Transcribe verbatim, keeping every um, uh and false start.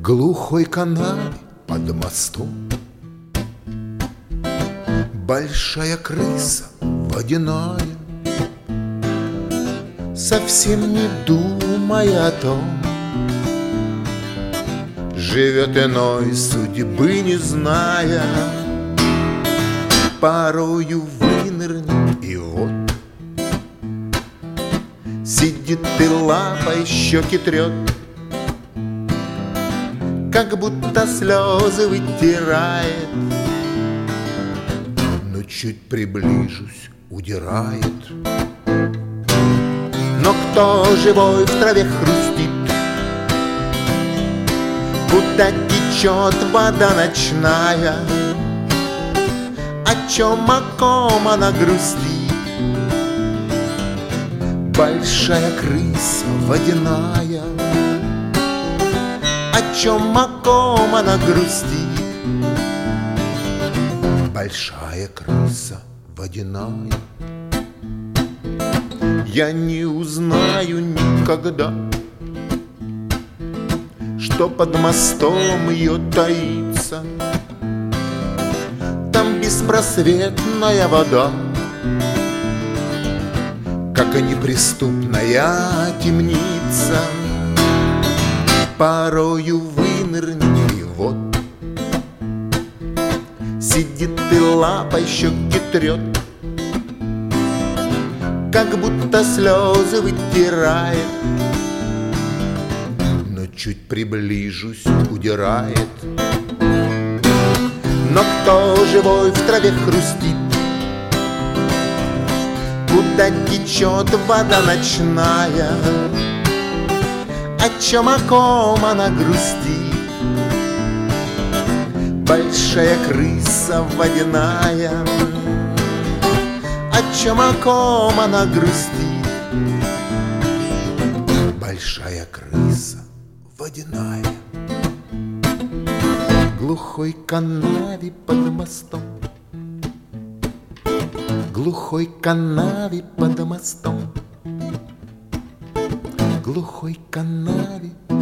глухой канаве под мостом большая крыса водяная, совсем не думая о том, живет иной судьбы не зная. Порою вынырнет и вот сидит и лапой щеки трет, как будто слезы вытирает, но чуть приближусь, удирает. Но кто живой в траве хрустит, куда течет вода ночная, о чем, о ком она грустит? Большая крыса водяная, о чем, о ком она грустит? Большая крыса водяная. Я не узнаю никогда, что под мостом ее таится. Там беспросветная вода, как и неприступная темница. Порою вынырнет и вот сидит и лапой щеки трет, как будто слезы вытирает, но чуть приближусь, удирает. Но кто живой в траве хрустит, куда течет вода ночная, о чем, о ком она грустит? Большая крыса водяная, о чем, о ком она грустит? Большая крыса водяная. Глухой канаве под мостом, глухой канаве под мостом, глухой канаве